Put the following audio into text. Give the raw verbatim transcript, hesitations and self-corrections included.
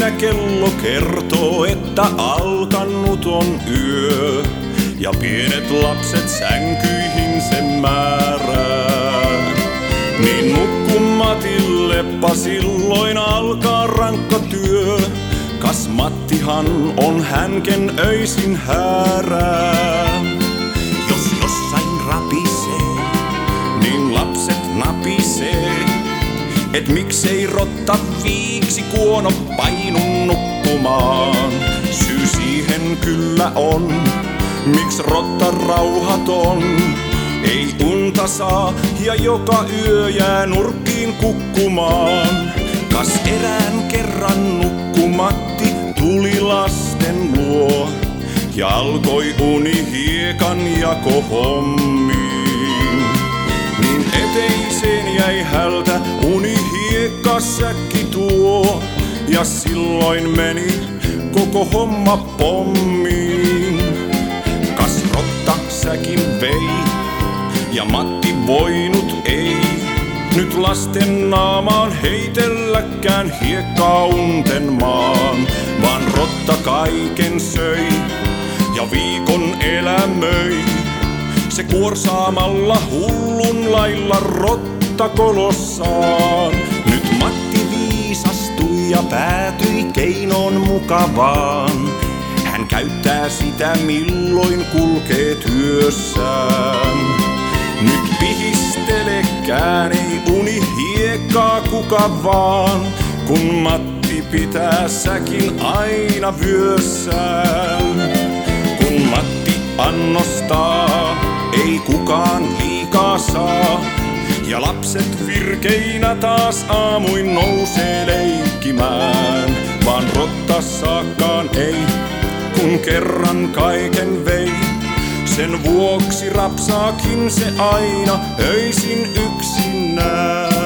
ja kello kertoo, että alkanut on yö. Ja pienet lapset sänkyihin sen määrää. Niin nukku Matilleppa, silloin alkaa rankka työ. Kas Mattihan on hänken öisin häärää. Jos jossain rapisee, niin lapset napisee. Et miksei rotta viiksi kuono painun nukkumaan. Syy siihen kyllä on, miks rotta rauhaton. Ei unta saa ja joka yö jää nurkkiin kukkumaan. Kas erään kerran nukku Matti tuli lasten luo ja alkoi uni hiekan jakohommiin. Niin eteiseen jäi hältä uni hiekkasäkki tuo ja silloin meni koko homma pommiin. Kas rotta säkin vei ja Matti voinut ei nyt lasten naamaan heitelläkään hiekkaa unten maan, vaan rotta kaiken söi ja viikon elämöi. Se kuorsaamalla hullun lailla rotta kolossaan. Nyt Matti viisastui ja päätyi keinoon mukavaan. Hän käyttää sitä milloin kulkee työssään. Nyt pihistelekään ei uni hiekkaa kuka vaan, kun Matti pitää säkin aina vyössään. Kun Matti annostaa, ei kukaan liikaa saa, ja lapset virkeinä taas aamuin nousee leikkimään. Vaan rotta saakkaan ei, kun kerran kaiken vei. Sen vuoksi rapsaakin se aina öisin yksinään.